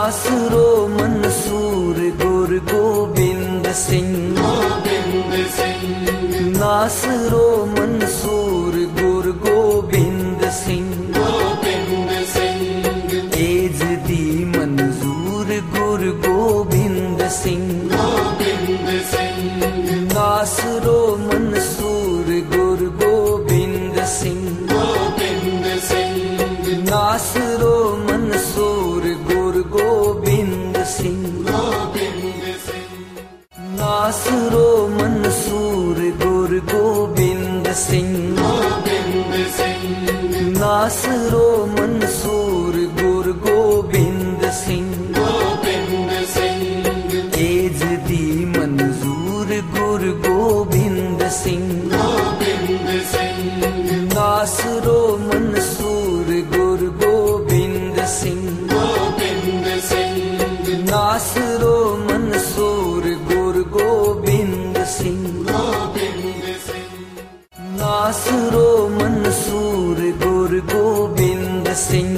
नासरो Mansoor Guru Gobind Singh, नासरो Mansoor Guru Gobind Singh, as the मंजूर Guru Gobind Singh, नासरो Mansoor Guru Gobind Singh, नासरो Mansoor Guru Gobind Singh, नासरो Mansoor Guru Gobind Singh, नासरो Mansoor Guru Gobind Singh, as the मंजूर Guru Gobind Singh, नासरो Mansoor Guru Gobind Singh, नासरो Mansoor Guru Gobind Singh, नासरो Mansoor Guru Gobind Singh,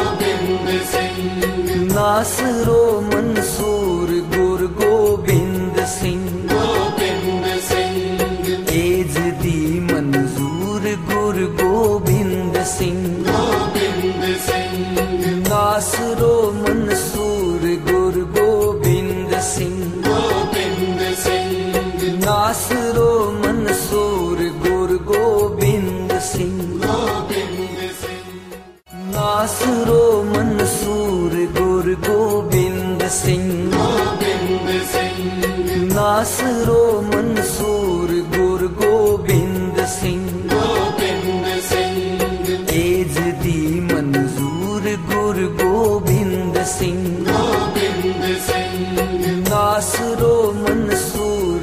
नासरो Mansoor Guru Gobind Singh, as the मंजूर गुरु गोबिंद सिंह, नासरो मंसूर गुरु गोबिंद सिंह, नासरो मंसूर गुरु गोबिंद सिंह, नासरो मंसूर गुरु गोबिंद सिंह, नासरो मंसूर गुरु गोबिंद सिंह, एज दी मंजूर गुरु गोबिंद सिंह, नासरो मंसूर